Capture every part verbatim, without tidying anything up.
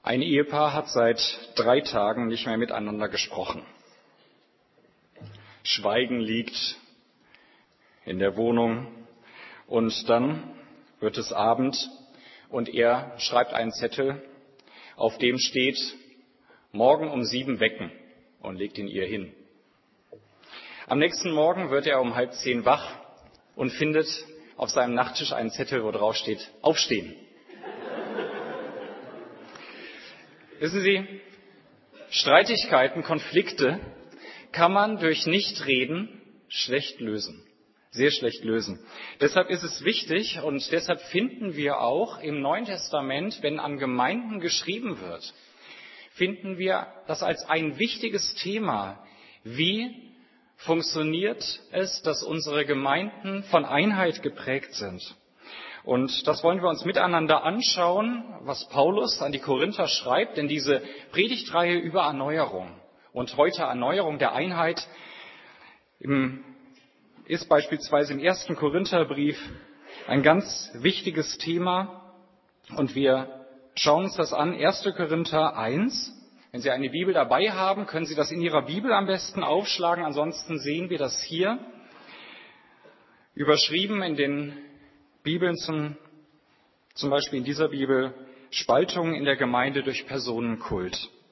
Ein Ehepaar hat seit drei Tagen nicht mehr miteinander gesprochen. Schweigen liegt in der Wohnung und dann wird es Abend und er schreibt einen Zettel, auf dem steht, morgen um sieben wecken, und legt ihn ihr hin. Am nächsten Morgen wird er um halb zehn wach und findet auf seinem Nachttisch einen Zettel, wo drauf steht, aufstehen. Wissen Sie, Streitigkeiten, Konflikte kann man durch Nichtreden schlecht lösen, sehr schlecht lösen. Deshalb ist es wichtig und deshalb finden wir auch im Neuen Testament, wenn an Gemeinden geschrieben wird, finden wir das als ein wichtiges Thema. Wie funktioniert es, dass unsere Gemeinden von Einheit geprägt sind? Und das wollen wir uns miteinander anschauen, was Paulus an die Korinther schreibt, denn diese Predigtreihe über Erneuerung und heute Erneuerung der Einheit ist beispielsweise im ersten Korintherbrief ein ganz wichtiges Thema. Und wir schauen uns das an, erster Korinther eins. Wenn Sie eine Bibel dabei haben, können Sie das in Ihrer Bibel am besten aufschlagen. Ansonsten sehen wir das hier überschrieben in den Bibeln, zum, zum Beispiel in dieser Bibel, Spaltungen in der Gemeinde durch Personenkult.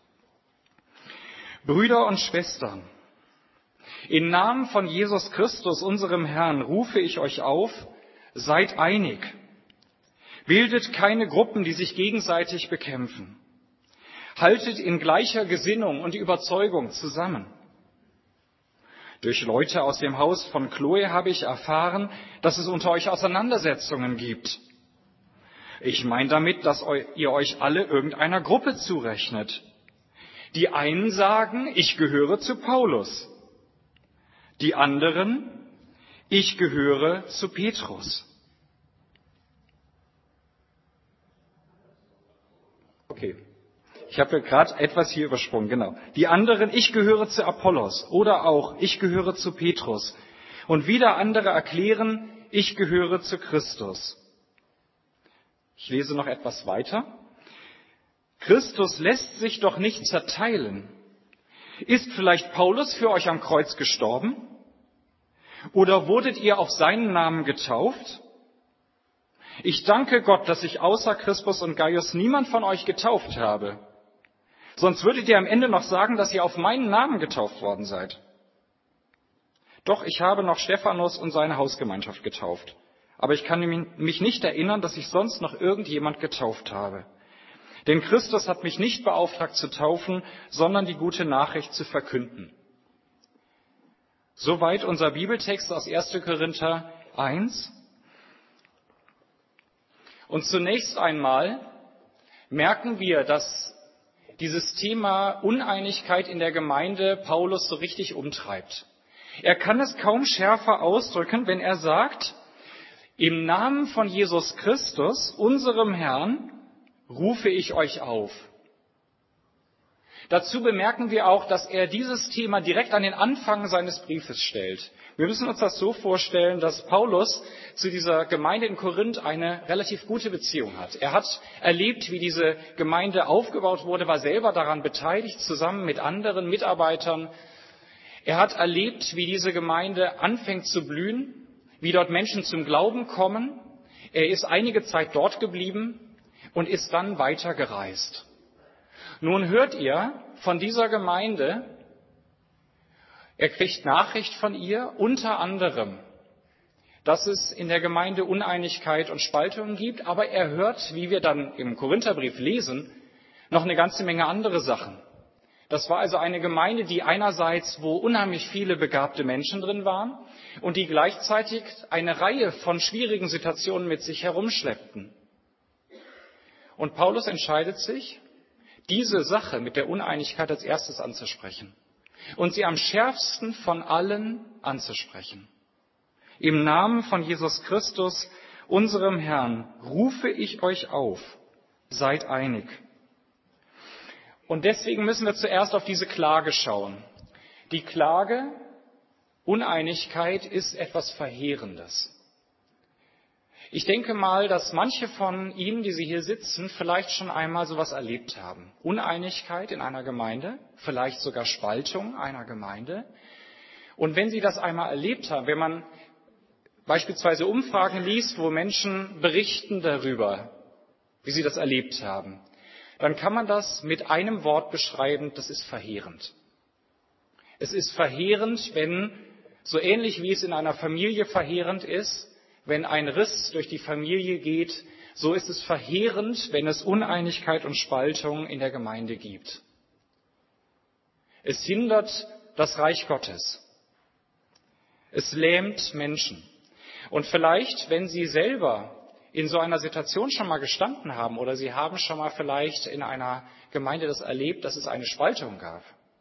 Brüder und Schwestern, im Namen von Jesus Christus, unserem Herrn, rufe ich euch auf, seid einig. Bildet keine Gruppen, die sich gegenseitig bekämpfen. Haltet in gleicher Gesinnung und Überzeugung zusammen. Durch Leute aus dem Haus von Chloe habe ich erfahren, dass es unter euch Auseinandersetzungen gibt. Ich meine damit, dass ihr euch alle irgendeiner Gruppe zurechnet. Die einen sagen, ich gehöre zu Paulus. Die anderen, ich gehöre zu Petrus. Okay. Ich habe gerade etwas hier übersprungen, genau. Die anderen, ich gehöre zu Apollos oder auch, ich gehöre zu Petrus. Und wieder andere erklären, ich gehöre zu Christus. Ich lese noch etwas weiter. Christus lässt sich doch nicht zerteilen. Ist vielleicht Paulus für euch am Kreuz gestorben? Oder wurdet ihr auf seinen Namen getauft? Ich danke Gott, dass ich außer Crispus und Gaius niemand von euch getauft habe. Sonst würdet ihr am Ende noch sagen, dass ihr auf meinen Namen getauft worden seid. Doch ich habe noch Stephanus und seine Hausgemeinschaft getauft. Aber ich kann mich nicht erinnern, dass ich sonst noch irgendjemand getauft habe. Denn Christus hat mich nicht beauftragt zu taufen, sondern die gute Nachricht zu verkünden. Soweit unser Bibeltext aus erster Korinther eins. Und zunächst einmal merken wir, dass dieses Thema Uneinigkeit in der Gemeinde Paulus so richtig umtreibt. Er kann es kaum schärfer ausdrücken, wenn er sagt, im Namen von Jesus Christus, unserem Herrn, rufe ich euch auf. Dazu bemerken wir auch, dass er dieses Thema direkt an den Anfang seines Briefes stellt. Wir müssen uns das so vorstellen, dass Paulus zu dieser Gemeinde in Korinth eine relativ gute Beziehung hat. Er hat erlebt, wie diese Gemeinde aufgebaut wurde, war selber daran beteiligt, zusammen mit anderen Mitarbeitern. Er hat erlebt, wie diese Gemeinde anfängt zu blühen, wie dort Menschen zum Glauben kommen. Er ist einige Zeit dort geblieben und ist dann weiter gereist. Nun hört ihr von dieser Gemeinde, er kriegt Nachricht von ihr, unter anderem, dass es in der Gemeinde Uneinigkeit und Spaltungen gibt, aber er hört, wie wir dann im Korintherbrief lesen, noch eine ganze Menge andere Sachen. Das war also eine Gemeinde, die einerseits, wo unheimlich viele begabte Menschen drin waren und die gleichzeitig eine Reihe von schwierigen Situationen mit sich herumschleppten. Und Paulus entscheidet sich, diese Sache mit der Uneinigkeit als erstes anzusprechen und sie am schärfsten von allen anzusprechen. Im Namen von Jesus Christus, unserem Herrn, rufe ich euch auf, seid einig. Und deswegen müssen wir zuerst auf diese Klage schauen. Die Klage, Uneinigkeit, ist etwas Verheerendes. Ich denke mal, dass manche von Ihnen, die Sie hier sitzen, vielleicht schon einmal sowas erlebt haben. Uneinigkeit in einer Gemeinde, vielleicht sogar Spaltung einer Gemeinde. Und wenn Sie das einmal erlebt haben, wenn man beispielsweise Umfragen liest, wo Menschen berichten darüber, wie sie das erlebt haben, dann kann man das mit einem Wort beschreiben, das ist verheerend. Es ist verheerend, wenn, so ähnlich wie es in einer Familie verheerend ist, wenn ein Riss durch die Familie geht, so ist es verheerend, wenn es Uneinigkeit und Spaltung in der Gemeinde gibt. Es hindert das Reich Gottes. Es lähmt Menschen. Und vielleicht, wenn Sie selber in so einer Situation schon mal gestanden haben oder Sie haben schon mal vielleicht in einer Gemeinde das erlebt, dass es eine Spaltung gab,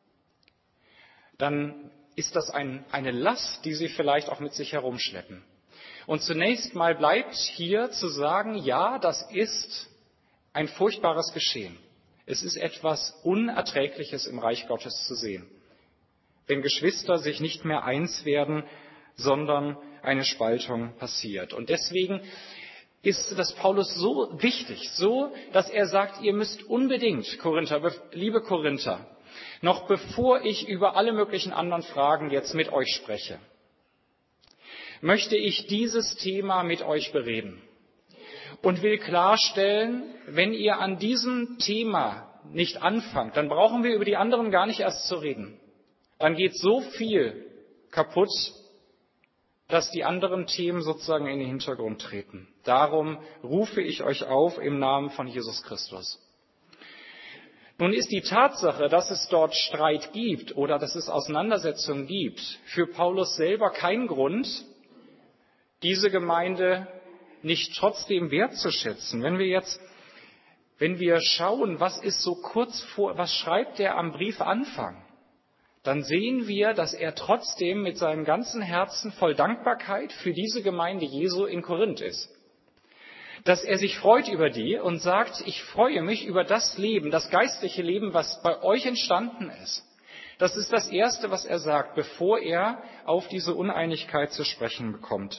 dann ist das ein, eine Last, die Sie vielleicht auch mit sich herumschleppen. Und zunächst mal bleibt hier zu sagen, ja, das ist ein furchtbares Geschehen. Es ist etwas Unerträgliches im Reich Gottes zu sehen, wenn Geschwister sich nicht mehr eins werden, sondern eine Spaltung passiert. Und deswegen ist das Paulus so wichtig, so, dass er sagt, ihr müsst unbedingt, Korinther, liebe Korinther, noch bevor ich über alle möglichen anderen Fragen jetzt mit euch spreche, möchte ich dieses Thema mit euch bereden und will klarstellen, wenn ihr an diesem Thema nicht anfangt, dann brauchen wir über die anderen gar nicht erst zu reden. Dann geht so viel kaputt, dass die anderen Themen sozusagen in den Hintergrund treten. Darum rufe ich euch auf im Namen von Jesus Christus. Nun ist die Tatsache, dass es dort Streit gibt oder dass es Auseinandersetzungen gibt, für Paulus selber kein Grund, diese Gemeinde nicht trotzdem wertzuschätzen. Wenn wir jetzt, wenn wir schauen, was ist so kurz vor, was schreibt er am Briefanfang, dann sehen wir, dass er trotzdem mit seinem ganzen Herzen voll Dankbarkeit für diese Gemeinde Jesu in Korinth ist. Dass er sich freut über die und sagt, ich freue mich über das Leben, das geistliche Leben, was bei euch entstanden ist. Das ist das Erste, was er sagt, bevor er auf diese Uneinigkeit zu sprechen bekommt.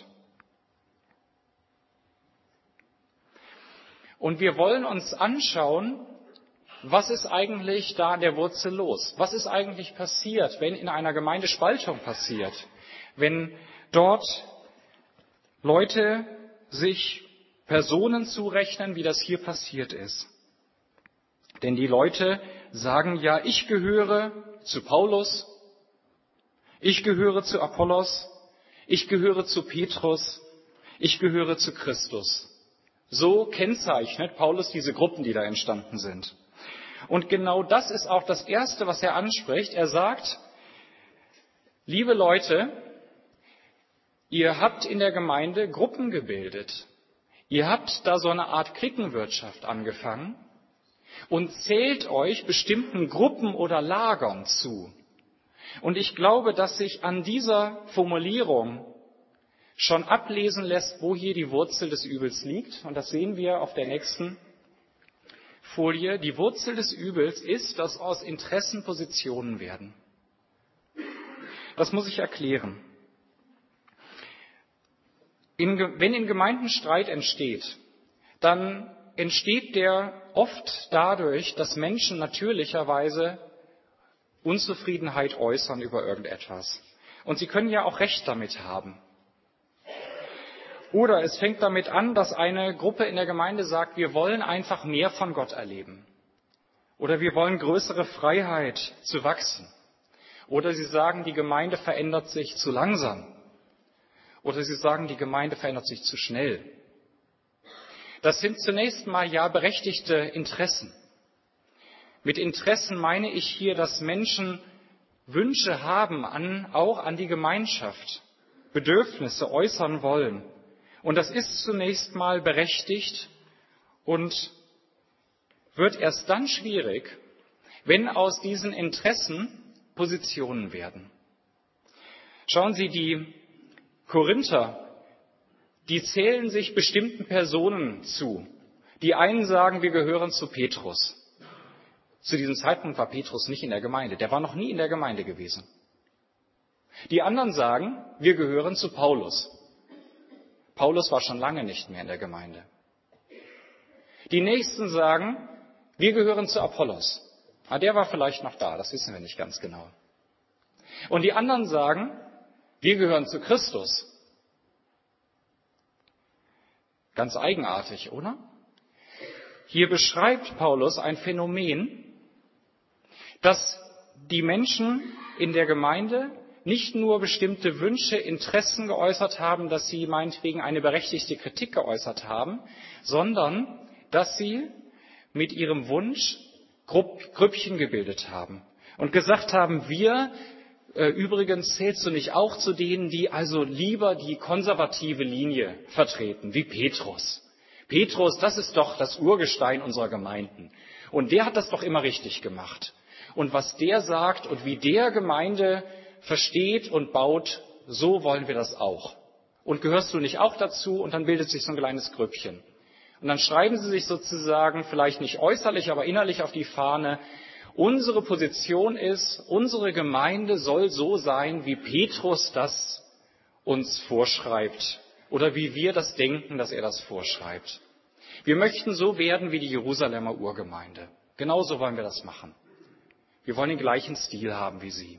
Und wir wollen uns anschauen, was ist eigentlich da an der Wurzel los? Was ist eigentlich passiert, wenn in einer Gemeinde Spaltung passiert? Wenn dort Leute sich Personen zurechnen, wie das hier passiert ist. Denn die Leute sagen ja, ich gehöre zu Paulus, ich gehöre zu Apollos, ich gehöre zu Petrus, ich gehöre zu Christus. So kennzeichnet Paulus diese Gruppen, die da entstanden sind. Und genau das ist auch das Erste, was er anspricht. Er sagt, liebe Leute, ihr habt in der Gemeinde Gruppen gebildet. Ihr habt da so eine Art Cliquenwirtschaft angefangen und zählt euch bestimmten Gruppen oder Lagern zu. Und ich glaube, dass sich an dieser Formulierung schon ablesen lässt, wo hier die Wurzel des Übels liegt. Und das sehen wir auf der nächsten Folie. Die Wurzel des Übels ist, dass aus Interessen Positionen werden. Das muss ich erklären. In, wenn in Gemeinden Streit entsteht, dann entsteht der oft dadurch, dass Menschen natürlicherweise Unzufriedenheit äußern über irgendetwas. Und sie können ja auch Recht damit haben. Oder es fängt damit an, dass eine Gruppe in der Gemeinde sagt, wir wollen einfach mehr von Gott erleben. Oder wir wollen größere Freiheit zu wachsen. Oder sie sagen, die Gemeinde verändert sich zu langsam. Oder sie sagen, die Gemeinde verändert sich zu schnell. Das sind zunächst mal ja berechtigte Interessen. Mit Interessen meine ich hier, dass Menschen Wünsche haben, an, auch an die Gemeinschaft, Bedürfnisse äußern wollen. Und das ist zunächst mal berechtigt und wird erst dann schwierig, wenn aus diesen Interessen Positionen werden. Schauen Sie, die Korinther, die zählen sich bestimmten Personen zu. Die einen sagen, wir gehören zu Petrus. Zu diesem Zeitpunkt war Petrus nicht in der Gemeinde. Der war noch nie in der Gemeinde gewesen. Die anderen sagen, wir gehören zu Paulus. Paulus war schon lange nicht mehr in der Gemeinde. Die Nächsten sagen, wir gehören zu Apollos. Ah, der war vielleicht noch da, das wissen wir nicht ganz genau. Und die anderen sagen, wir gehören zu Christus. Ganz eigenartig, oder? Hier beschreibt Paulus ein Phänomen, dass die Menschen in der Gemeinde nicht nur bestimmte Wünsche, Interessen geäußert haben, dass sie meinetwegen eine berechtigte Kritik geäußert haben, sondern dass sie mit ihrem Wunsch Grüppchen gebildet haben und gesagt haben, wir, äh, übrigens zählst du nicht auch zu denen, die also lieber die konservative Linie vertreten, wie Petrus. Petrus, das ist doch das Urgestein unserer Gemeinden. Und der hat das doch immer richtig gemacht. Und was der sagt und wie der Gemeinde versteht und baut, so wollen wir das auch. Und gehörst du nicht auch dazu? Und dann bildet sich so ein kleines Grüppchen. Und dann schreiben sie sich sozusagen, vielleicht nicht äußerlich, aber innerlich auf die Fahne, unsere Position ist, unsere Gemeinde soll so sein, wie Petrus das uns vorschreibt oder wie wir das denken, dass er das vorschreibt. Wir möchten so werden wie die Jerusalemer Urgemeinde. Genauso wollen wir das machen. Wir wollen den gleichen Stil haben wie sie.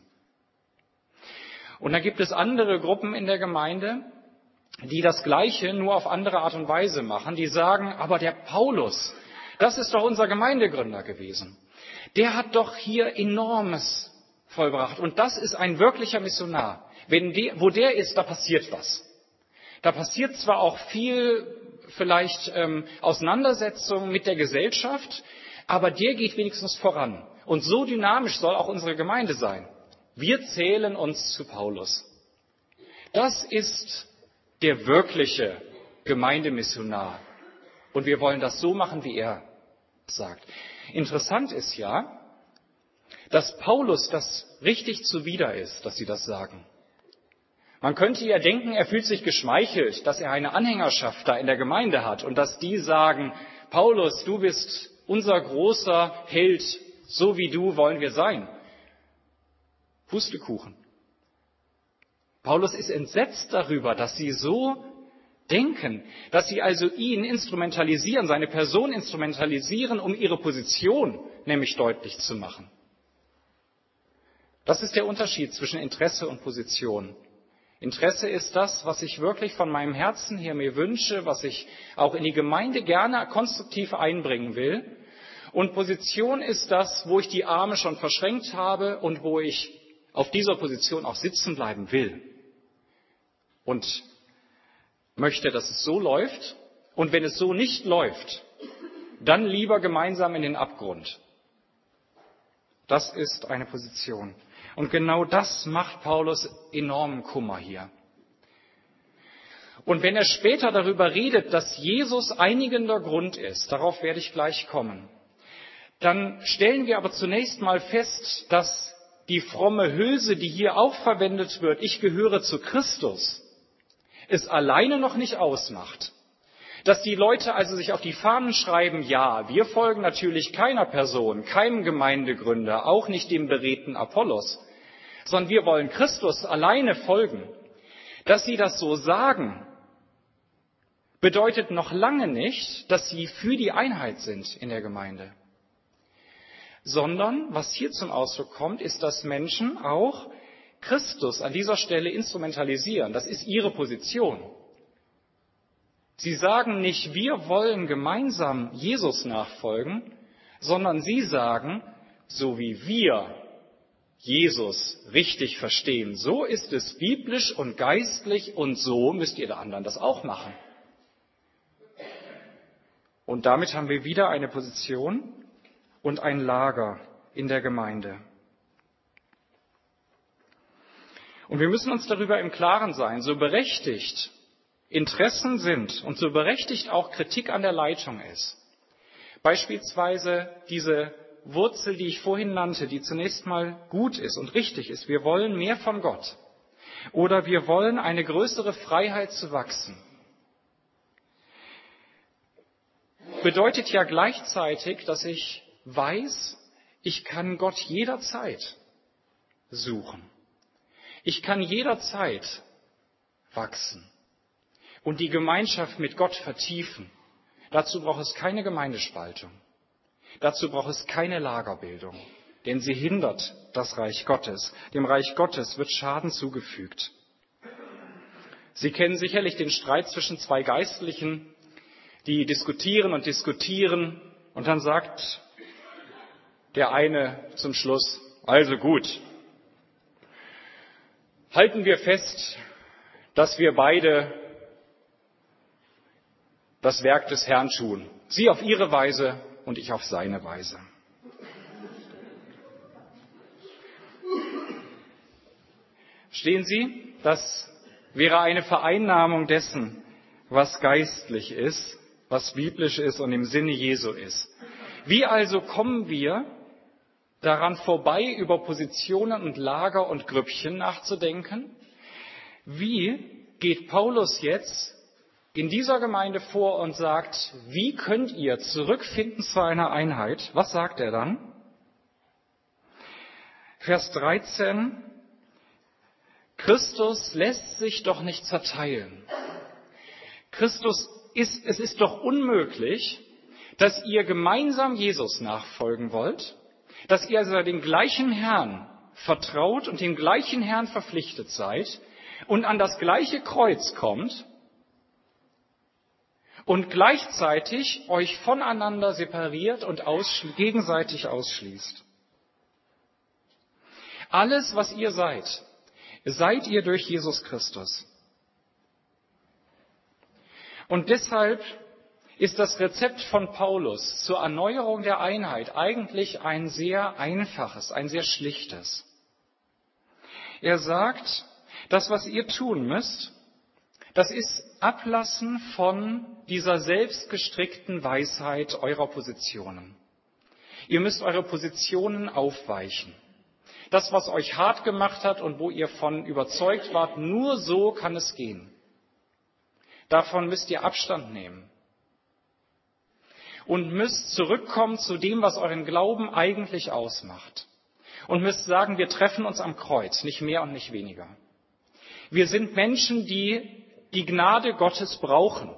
Und dann gibt es andere Gruppen in der Gemeinde, die das Gleiche nur auf andere Art und Weise machen. Die sagen, aber der Paulus, das ist doch unser Gemeindegründer gewesen. Der hat doch hier Enormes vollbracht. Und das ist ein wirklicher Missionar. Wenn der, wo der ist, da passiert was. Da passiert zwar auch viel, vielleicht ähm, Auseinandersetzung mit der Gesellschaft, aber der geht wenigstens voran. Und so dynamisch soll auch unsere Gemeinde sein. Wir zählen uns zu Paulus. Das ist der wirkliche Gemeindemissionar. Und wir wollen das so machen, wie er sagt. Interessant ist ja, dass Paulus das richtig zuwider ist, dass sie das sagen. Man könnte ja denken, er fühlt sich geschmeichelt, dass er eine Anhängerschaft da in der Gemeinde hat und dass die sagen, Paulus, du bist unser großer Held, so wie du wollen wir sein. Pustekuchen. Paulus ist entsetzt darüber, dass sie so denken, dass sie also ihn instrumentalisieren, seine Person instrumentalisieren, um ihre Position nämlich deutlich zu machen. Das ist der Unterschied zwischen Interesse und Position. Interesse ist das, was ich wirklich von meinem Herzen her mir wünsche, was ich auch in die Gemeinde gerne konstruktiv einbringen will. Und Position ist das, wo ich die Arme schon verschränkt habe und wo ich auf dieser Position auch sitzen bleiben will. Und möchte, dass es so läuft. Und wenn es so nicht läuft, dann lieber gemeinsam in den Abgrund. Das ist eine Position. Und genau das macht Paulus enormen Kummer hier. Und wenn er später darüber redet, dass Jesus einigender Grund ist, darauf werde ich gleich kommen, dann stellen wir aber zunächst mal fest, dass die fromme Hülse, die hier auch verwendet wird, ich gehöre zu Christus, es alleine noch nicht ausmacht. Dass die Leute also sich auf die Fahnen schreiben, ja, wir folgen natürlich keiner Person, keinem Gemeindegründer, auch nicht dem beredten Apollos, sondern wir wollen Christus alleine folgen. Dass sie das so sagen, bedeutet noch lange nicht, dass sie für die Einheit sind in der Gemeinde. Sondern, was hier zum Ausdruck kommt, ist, dass Menschen auch Christus an dieser Stelle instrumentalisieren. Das ist ihre Position. Sie sagen nicht, wir wollen gemeinsam Jesus nachfolgen, sondern sie sagen, so wie wir Jesus richtig verstehen, so ist es biblisch und geistlich und so müsst ihr der anderen das auch machen. Und damit haben wir wieder eine Position und ein Lager in der Gemeinde. Und wir müssen uns darüber im Klaren sein, so berechtigt Interessen sind und so berechtigt auch Kritik an der Leitung ist. Beispielsweise diese Wurzel, die ich vorhin nannte, die zunächst mal gut ist und richtig ist. Wir wollen mehr von Gott. Oder wir wollen eine größere Freiheit zu wachsen. Bedeutet ja gleichzeitig, dass ich weiß, ich kann Gott jederzeit suchen. Ich kann jederzeit wachsen. und die Gemeinschaft mit Gott vertiefen, dazu braucht es keine Gemeindespaltung. Dazu braucht es keine Lagerbildung, denn sie hindert das Reich Gottes. Dem Reich Gottes wird Schaden zugefügt. Sie kennen sicherlich den Streit zwischen zwei Geistlichen, die diskutieren und diskutieren und dann sagt der eine zum Schluss, also gut, halten wir fest, dass wir beide das Werk des Herrn tun. Sie auf ihre Weise und ich auf seine Weise. Verstehen Sie, das wäre eine Vereinnahmung dessen, was geistlich ist, was biblisch ist und im Sinne Jesu ist. Wie also kommen wir daran vorbei, über Positionen und Lager und Grüppchen nachzudenken? Wie geht Paulus jetzt in dieser Gemeinde vor und sagt, wie könnt ihr zurückfinden zu einer Einheit? Was sagt er dann? Vers dreizehn. Christus lässt sich doch nicht zerteilen. Christus ist, es ist doch unmöglich, dass ihr gemeinsam Jesus nachfolgen wollt, dass ihr also den gleichen Herrn vertraut und dem gleichen Herrn verpflichtet seid und an das gleiche Kreuz kommt und gleichzeitig euch voneinander separiert und ausschli- gegenseitig ausschließt. Alles, was ihr seid, seid ihr durch Jesus Christus. Und deshalb ist das Rezept von Paulus zur Erneuerung der Einheit eigentlich ein sehr einfaches, ein sehr schlichtes. Er sagt, das, was ihr tun müsst, das ist Ablassen von dieser selbstgestrickten Weisheit eurer Positionen. Ihr müsst eure Positionen aufweichen. Das, was euch hart gemacht hat und wo ihr von überzeugt wart, nur so kann es gehen. Davon müsst ihr Abstand nehmen. Und müsst zurückkommen zu dem, was euren Glauben eigentlich ausmacht. Und müsst sagen, wir treffen uns am Kreuz, nicht mehr und nicht weniger. Wir sind Menschen, die die Gnade Gottes brauchen.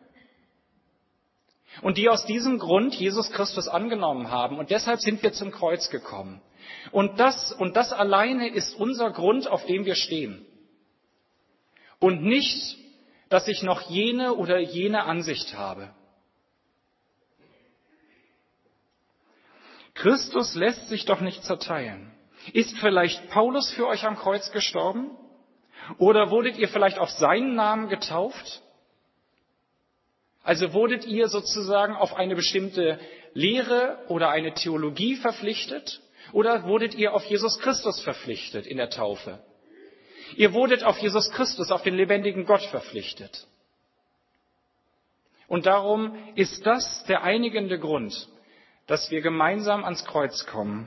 Und die aus diesem Grund Jesus Christus angenommen haben. Und deshalb sind wir zum Kreuz gekommen. Und das, und das alleine ist unser Grund, auf dem wir stehen. Und nicht, dass ich noch jene oder jene Ansicht habe. Christus lässt sich doch nicht zerteilen. Ist vielleicht Paulus für euch am Kreuz gestorben? Oder wurdet ihr vielleicht auf seinen Namen getauft? Also wurdet ihr sozusagen auf eine bestimmte Lehre oder eine Theologie verpflichtet? Oder wurdet ihr auf Jesus Christus verpflichtet in der Taufe? Ihr wurdet auf Jesus Christus, auf den lebendigen Gott verpflichtet. Und darum ist das der einigende Grund, dass wir gemeinsam ans Kreuz kommen.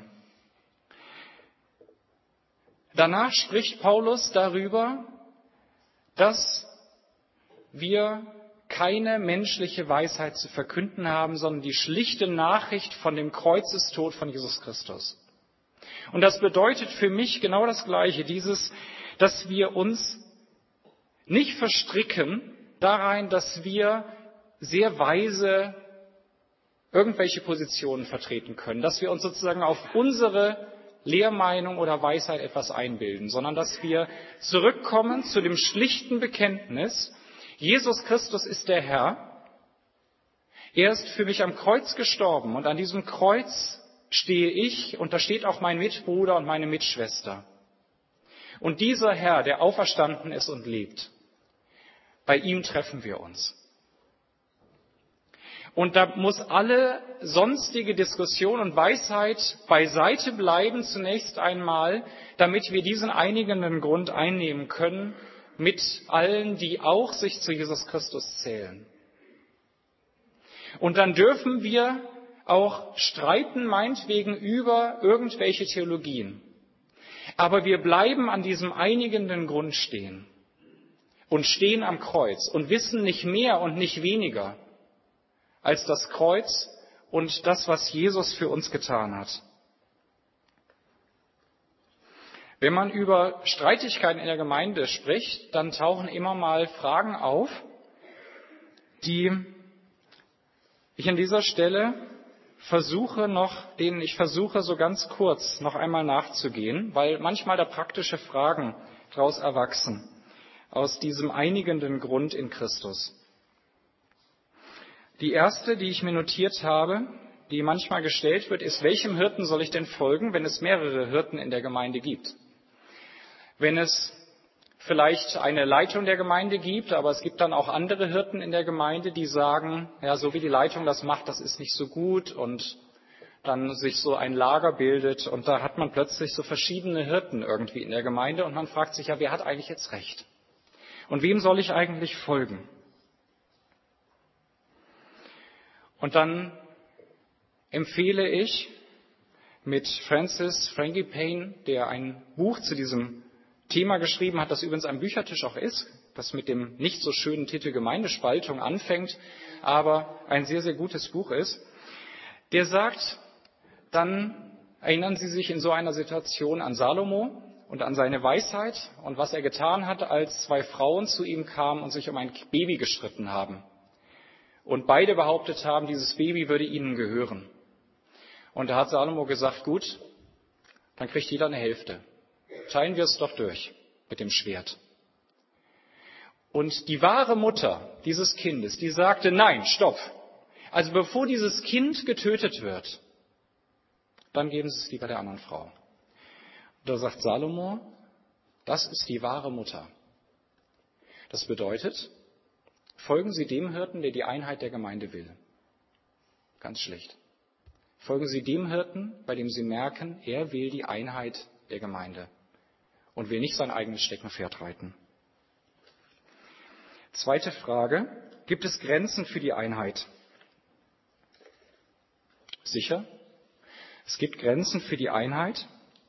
Danach spricht Paulus darüber, dass wir keine menschliche Weisheit zu verkünden haben, sondern die schlichte Nachricht von dem Kreuzestod von Jesus Christus. Und das bedeutet für mich genau das Gleiche, dieses, dass wir uns nicht verstricken darein, dass wir sehr weise irgendwelche Positionen vertreten können, dass wir uns sozusagen auf unsere Lehrmeinung oder Weisheit etwas einbilden, sondern dass wir zurückkommen zu dem schlichten Bekenntnis, Jesus Christus ist der Herr, er ist für mich am Kreuz gestorben und an diesem Kreuz stehe ich und da steht auch mein Mitbruder und meine Mitschwester. Und dieser Herr, der auferstanden ist und lebt, bei ihm treffen wir uns. Und da muss alle sonstige Diskussion und Weisheit beiseite bleiben zunächst einmal, damit wir diesen einigenden Grund einnehmen können mit allen, die auch sich zu Jesus Christus zählen. Und dann dürfen wir auch streiten, meinetwegen, über irgendwelche Theologien. Aber wir bleiben an diesem einigenden Grund stehen und stehen am Kreuz und wissen nicht mehr und nicht weniger als das Kreuz und das, was Jesus für uns getan hat. Wenn man über Streitigkeiten in der Gemeinde spricht, dann tauchen immer mal Fragen auf, die ich an dieser Stelle versuche noch, denen ich versuche so ganz kurz noch einmal nachzugehen, weil manchmal da praktische Fragen daraus erwachsen, aus diesem einigenden Grund in Christus. Die erste, die ich mir notiert habe, die manchmal gestellt wird, ist, welchem Hirten soll ich denn folgen, wenn es mehrere Hirten in der Gemeinde gibt? Wenn es vielleicht eine Leitung der Gemeinde gibt, aber es gibt dann auch andere Hirten in der Gemeinde, die sagen, ja, so wie die Leitung das macht, das ist nicht so gut, und dann sich so ein Lager bildet und da hat man plötzlich so verschiedene Hirten irgendwie in der Gemeinde und man fragt sich, ja, wer hat eigentlich jetzt recht? Und wem soll ich eigentlich folgen? Und dann empfehle ich mit Francis Frangipane, der ein Buch zu diesem Thema geschrieben hat, das übrigens am Büchertisch auch ist, das mit dem nicht so schönen Titel Gemeindespaltung anfängt, aber ein sehr, sehr gutes Buch ist. Der sagt, dann erinnern Sie sich in so einer Situation an Salomo und an seine Weisheit und was er getan hat, als zwei Frauen zu ihm kamen und sich um ein Baby gestritten haben. Und beide behauptet haben, dieses Baby würde ihnen gehören. Und da hat Salomo gesagt, gut, dann kriegt jeder eine Hälfte. Teilen wir es doch durch mit dem Schwert. Und die wahre Mutter dieses Kindes, die sagte, nein, stopp. Also bevor dieses Kind getötet wird, dann geben Sie es lieber der anderen Frau. Und da sagt Salomo, das ist die wahre Mutter. Das bedeutet, folgen Sie dem Hirten, der die Einheit der Gemeinde will. Ganz schlicht. Folgen Sie dem Hirten, bei dem Sie merken, er will die Einheit der Gemeinde und will nicht sein eigenes Steckenpferd reiten. Zweite Frage, gibt es Grenzen für die Einheit? Sicher, es gibt Grenzen für die Einheit.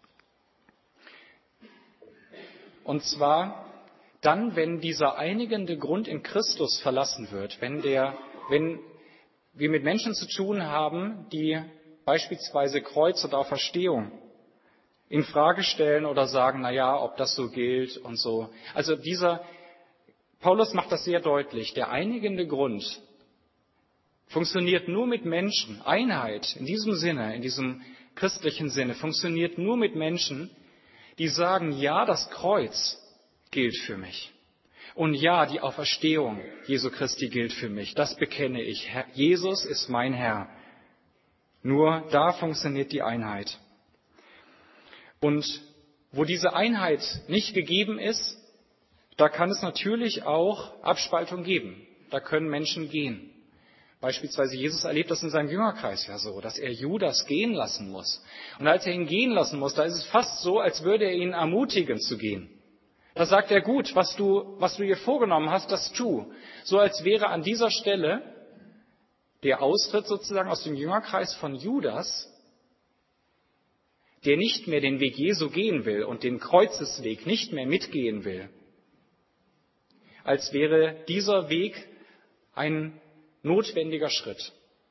Und zwar dann, wenn dieser einigende Grund in Christus verlassen wird, wenn, der, wenn wir mit Menschen zu tun haben, die beispielsweise Kreuz und Auferstehung in Frage stellen oder sagen, na ja, ob das so gilt und so. Also dieser, Paulus macht das sehr deutlich. Der einigende Grund funktioniert nur mit Menschen. Einheit in diesem Sinne, in diesem christlichen Sinne, funktioniert nur mit Menschen, die sagen, ja, das Kreuz gilt für mich. Und ja, die Auferstehung Jesu Christi gilt für mich. Das bekenne ich. Herr, Jesus ist mein Herr. Nur da funktioniert die Einheit. Und wo diese Einheit nicht gegeben ist, da kann es natürlich auch Abspaltung geben. Da können Menschen gehen. Beispielsweise Jesus erlebt das in seinem Jüngerkreis ja so, dass er Judas gehen lassen muss. Und als er ihn gehen lassen muss, da ist es fast so, als würde er ihn ermutigen zu gehen. Da sagt er, gut, was du, was du dir vorgenommen hast, das tu. So als wäre an dieser Stelle der Austritt sozusagen aus dem Jüngerkreis von Judas, der nicht mehr den Weg Jesu gehen will und den Kreuzesweg nicht mehr mitgehen will, als wäre dieser Weg ein notwendiger Schritt.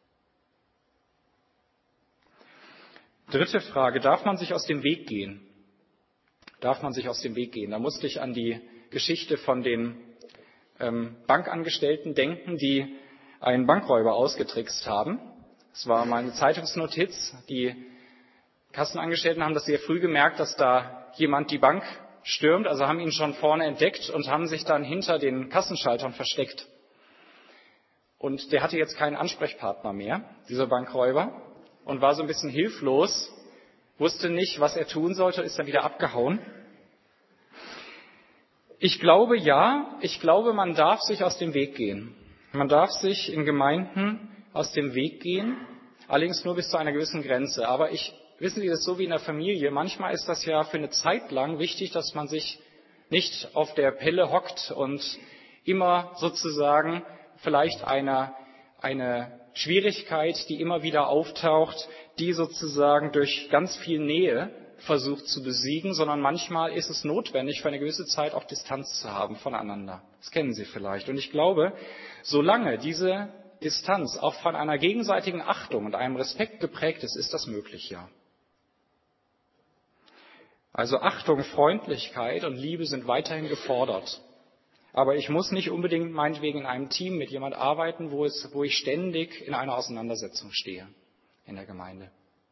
Dritte Frage, darf man sich aus dem Weg gehen? Darf man sich aus dem Weg gehen? Da musste ich an die Geschichte von den ähm, Bankangestellten denken, die einen Bankräuber ausgetrickst haben. Es war mal eine Zeitungsnotiz. Die Kassenangestellten haben das sehr früh gemerkt, dass da jemand die Bank stürmt, also haben ihn schon vorne entdeckt und haben sich dann hinter den Kassenschaltern versteckt. Und der hatte jetzt keinen Ansprechpartner mehr, dieser Bankräuber, und war so ein bisschen hilflos, wusste nicht, was er tun sollte, ist dann wieder abgehauen. Ich glaube, ja, ich glaube, man darf sich aus dem Weg gehen. Man darf sich in Gemeinden aus dem Weg gehen, allerdings nur bis zu einer gewissen Grenze. Aber ich, wissen Sie, das ist so wie in der Familie. Manchmal ist das ja für eine Zeit lang wichtig, dass man sich nicht auf der Pelle hockt und immer sozusagen vielleicht eine, eine Schwierigkeit, die immer wieder auftaucht, die sozusagen durch ganz viel Nähe versucht zu besiegen, sondern manchmal ist es notwendig, für eine gewisse Zeit auch Distanz zu haben voneinander. Das kennen Sie vielleicht. Und ich glaube, solange diese Distanz auch von einer gegenseitigen Achtung und einem Respekt geprägt ist, ist das möglich, ja. Also Achtung, Freundlichkeit und Liebe sind weiterhin gefordert. Aber ich muss nicht unbedingt meinetwegen in einem Team mit jemand arbeiten, wo, es, wo ich ständig in einer Auseinandersetzung stehe in der Gemeinde.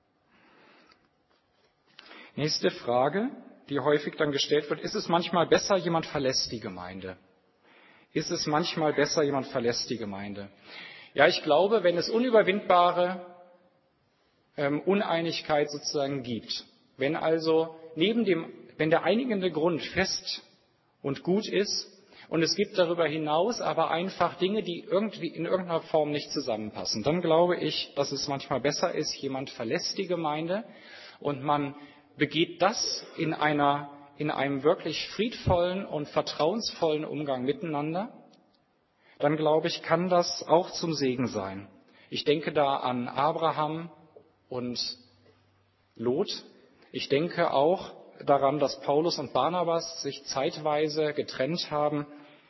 Nächste Frage, die häufig dann gestellt wird: Ist es manchmal besser, jemand verlässt die Gemeinde? Ist es manchmal besser, jemand verlässt die Gemeinde? Ja, ich glaube, wenn es unüberwindbare ähm, Uneinigkeit sozusagen gibt, wenn also neben dem, wenn der einigende Grund fest und gut ist, und es gibt darüber hinaus aber einfach Dinge, die irgendwie in irgendeiner Form nicht zusammenpassen, dann glaube ich, dass es manchmal besser ist, jemand verlässt die Gemeinde und man begeht das in einer, in einem wirklich friedvollen und vertrauensvollen Umgang miteinander. Dann glaube ich, kann das auch zum Segen sein. Ich denke da an Abraham und Lot. Ich denke auch daran, dass Paulus und Barnabas sich zeitweise getrennt haben.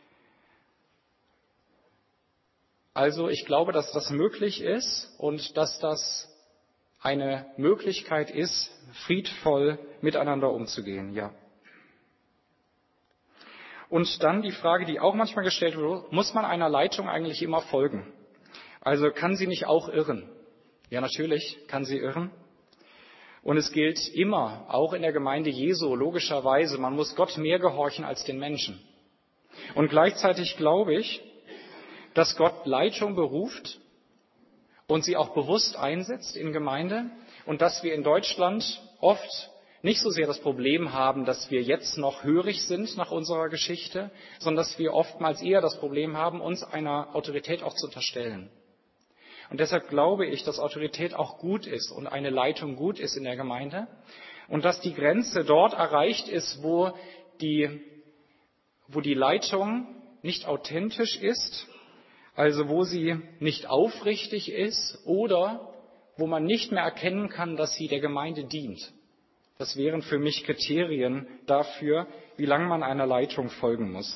Also ich glaube, dass das möglich ist und dass das eine Möglichkeit ist, friedvoll miteinander umzugehen, ja. Und dann die Frage, die auch manchmal gestellt wird: Muss man einer Leitung eigentlich immer folgen? Also kann sie nicht auch irren? Ja, natürlich kann sie irren. Und es gilt immer, auch in der Gemeinde Jesu, logischerweise, man muss Gott mehr gehorchen als den Menschen. Und gleichzeitig glaube ich, dass Gott Leitung beruft und sie auch bewusst einsetzt in Gemeinde und dass wir in Deutschland oft nicht so sehr das Problem haben, dass wir jetzt noch hörig sind nach unserer Geschichte, sondern dass wir oftmals eher das Problem haben, uns einer Autorität auch zu unterstellen. Und deshalb glaube ich, dass Autorität auch gut ist und eine Leitung gut ist in der Gemeinde und dass die Grenze dort erreicht ist, wo die, wo die Leitung nicht authentisch ist, also wo sie nicht aufrichtig ist oder wo man nicht mehr erkennen kann, dass sie der Gemeinde dient. Das wären für mich Kriterien dafür, wie lange man einer Leitung folgen muss.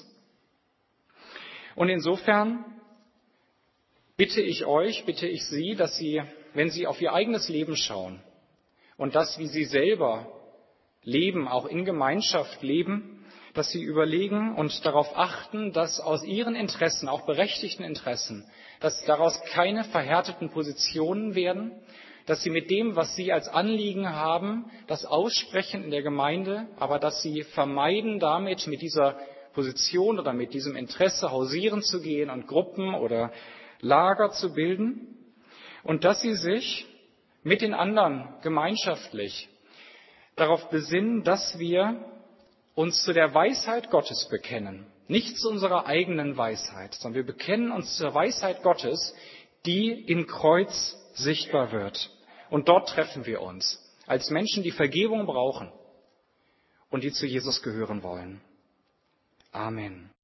Und insofern bitte ich euch, bitte ich Sie, dass Sie, wenn Sie auf Ihr eigenes Leben schauen und das, wie Sie selber leben, auch in Gemeinschaft leben, dass Sie überlegen und darauf achten, dass aus Ihren Interessen, auch berechtigten Interessen, dass daraus keine verhärteten Positionen werden, dass Sie mit dem, was Sie als Anliegen haben, das aussprechen in der Gemeinde, aber dass Sie vermeiden, damit mit dieser Position oder mit diesem Interesse hausieren zu gehen und Gruppen oder Lager zu bilden und dass Sie sich mit den anderen gemeinschaftlich darauf besinnen, dass wir uns zu der Weisheit Gottes bekennen. Nicht zu unserer eigenen Weisheit, sondern wir bekennen uns zur Weisheit Gottes, die im Kreuz sichtbar wird. Und dort treffen wir uns als Menschen, die Vergebung brauchen und die zu Jesus gehören wollen. Amen.